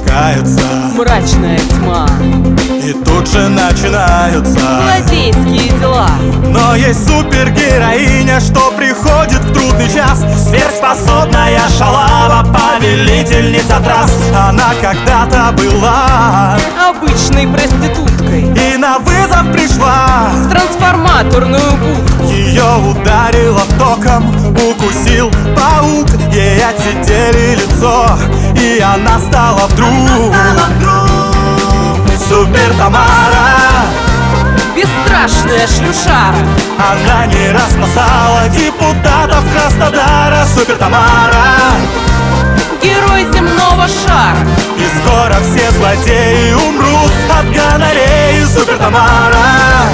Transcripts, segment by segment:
спускается мрачная тьма, и тут же начинаются злодейские дела. Но есть супергероиня, что приходит в трудный час. Сверхспособная шалава, повелительница трасс. Она когда-то была Обычной проституткой и на вызов пришла. в трансформаторную будку. Ее ударило током, укусил паук. Ей отсидели лицо, и она стала вдруг Супер Тамара. Бесстрашная шлюшара, Она не раз спасала депутатов Краснодара. Супер Тамара. герой земного шара. И скоро все злодеи умрут от гонореи. Супер Тамара.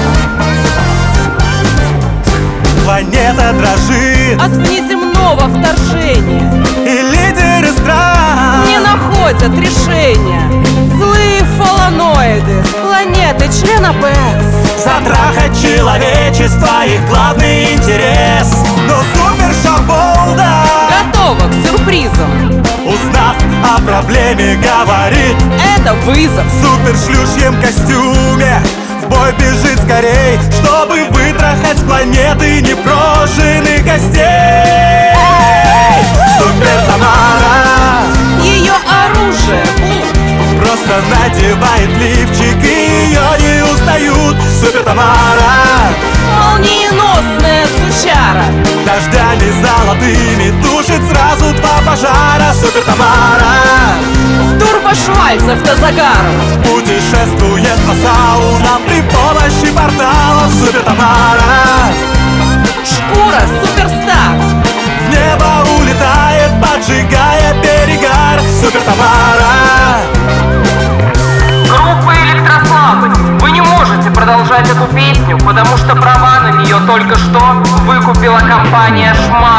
Планета дрожит, От внеземного вторжения и лидеры стран не находят решения. Злые фаланоиды с планеты члена БЭКС. затрахать человечество их главный интерес. Но Супер Шаболда, Готова к сюрпризам, узнав о проблеме, говорит: это вызов. в супершлюшьем костюме в бой бежит скорей, чтобы вытрахать с планеты непрошенных гостей. Супер Тамара Ее оружие блуд. просто надевает лифчик, и ее не узнают. Супер Тамара. Молниеносная сучара, Дождями золотыми тушит сразу два пожара. Супер Тамара. турбошвальцев до загара. Путешествует по саунам при помощи порталов. Супер Тамара. Шкура суперстар, В небо улетает, поджигая перегар. Супер Тамара. Группа Электрослабость, вы не можете продолжать эту песню, потому что права на нее только что выкупила компания «Шмак».